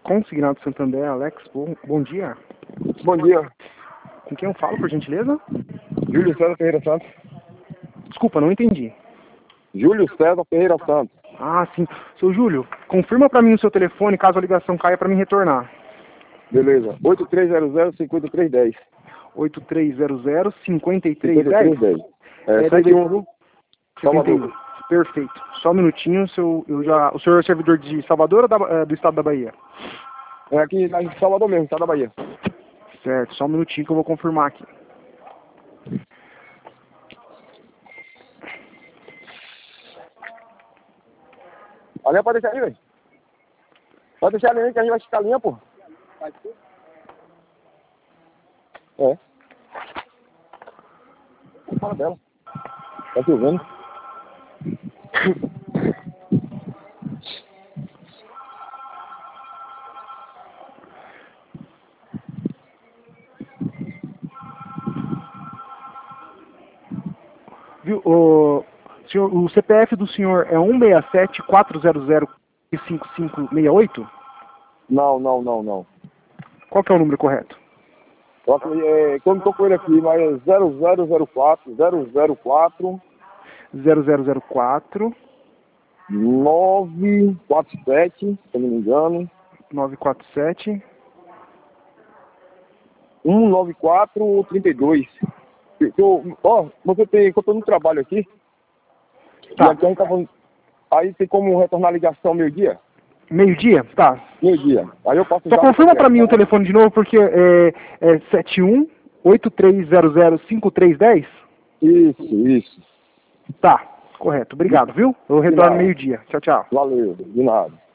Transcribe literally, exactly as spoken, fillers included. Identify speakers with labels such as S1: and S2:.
S1: Consignado Santander, Alex, bom, bom dia.
S2: Bom dia.
S1: Com quem eu falo, por gentileza?
S2: Júlio César Ferreira Santos.
S1: Desculpa, não entendi.
S2: Júlio César Ferreira Santos.
S1: Ah, sim. Seu Júlio, confirma para mim o seu telefone caso a ligação caia para mim retornar.
S2: Beleza. oito três zero zero, cinco três um zero.
S1: oito três zero zero, cinco três um zero?
S2: cinco três um zero. É,
S1: É,
S2: sete um, viu?
S1: Salvador. Perfeito. Só um minutinho, seu, eu já, o senhor é servidor de Salvador ou da, é, do estado da Bahia?
S2: É aqui na Salvador mesmo, estado da Bahia.
S1: Certo, só um minutinho que eu vou confirmar aqui.
S2: Ali pode deixar aí, velho. Pode deixar ali que a gente vai esticar a linha, pô. É. Fala dela. Tá chovendo.
S1: Viu, o, senhor, o C P F do senhor é um seis sete quatro zero zero cinco cinco seis oito?
S2: Não, não, não, não.
S1: Qual que é o número correto?
S2: Eu, é, eu não tô com ele aqui, mas é zero zero zero quatro, zero zero quatro,
S1: zero zero zero quatro,
S2: nove quatro sete, se eu não me engano.
S1: nove quatro sete,
S2: um nove quatro, trinta e dois. Eu, ó, você tem, eu tô no trabalho aqui.
S1: Tá.
S2: E aqui a gente tá falando, aí tem como retornar a ligação meio-dia?
S1: Meio-dia? Tá.
S2: Meio-dia. Aí eu passo
S1: Só
S2: já.
S1: confirma pra mim o telefone de novo, porque é, é sete um oito três zero zero cinco três um zero?
S2: Isso, isso.
S1: Tá, correto. Obrigado, viu? Eu retorno meio-dia. Tchau, tchau.
S2: Valeu, de nada.